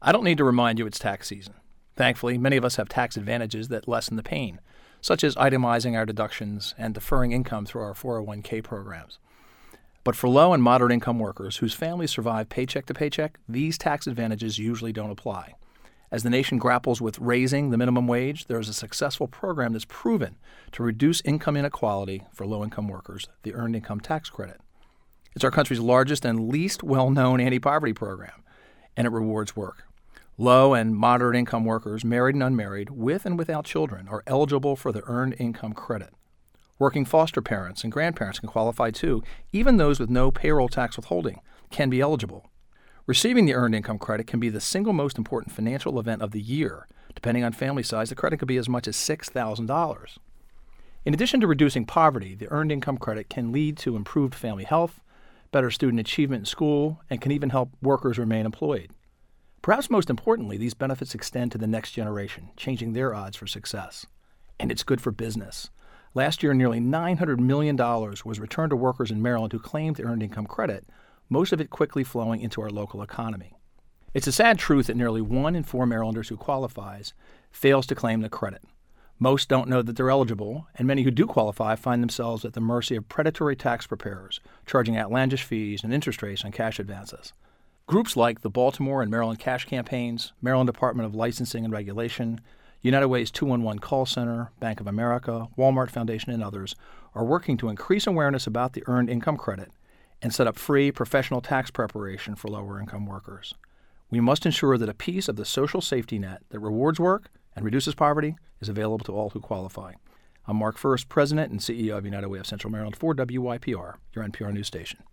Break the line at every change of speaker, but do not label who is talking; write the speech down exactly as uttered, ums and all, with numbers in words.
I don't need to remind you it's tax season. Thankfully, many of us have tax advantages that lessen the pain, such as itemizing our deductions and deferring income through our four oh one k programs. But for low and moderate income workers whose families survive paycheck to paycheck, these tax advantages usually don't apply. As the nation grapples with raising the minimum wage, there is a successful program that's proven to reduce income inequality for low-income workers, the Earned Income Tax Credit. It's our country's largest and least well-known anti-poverty program, and it rewards work. Low and moderate income workers, married and unmarried, with and without children, are eligible for the Earned Income Credit. Working foster parents and grandparents can qualify too. Even those with no payroll tax withholding can be eligible. Receiving the Earned Income Credit can be the single most important financial event of the year. Depending on family size, the credit could be as much as six thousand dollars. In addition to reducing poverty, the Earned Income Credit can lead to improved family health, better student achievement in school, and can even help workers remain employed. Perhaps most importantly, these benefits extend to the next generation, changing their odds for success. And it's good for business. Last year, nearly nine hundred million dollars was returned to workers in Maryland who claimed the Earned Income Credit, most of it quickly flowing into our local economy. It's a sad truth that nearly one in four Marylanders who qualifies fails to claim the credit. Most don't know that they're eligible, and many who do qualify find themselves at the mercy of predatory tax preparers, charging outlandish fees and interest rates on cash advances. Groups like the Baltimore and Maryland Cash Campaigns, Maryland Department of Licensing and Regulation, United Way's two one one Call Center, Bank of America, Walmart Foundation, and others are working to increase awareness about the Earned Income Credit and set up free professional tax preparation for lower-income workers. We must ensure that a piece of the social safety net that rewards work and reduces poverty is available to all who qualify. I'm Mark Furst, President and C E O of United Way of Central Maryland for W Y P R, your N P R news station.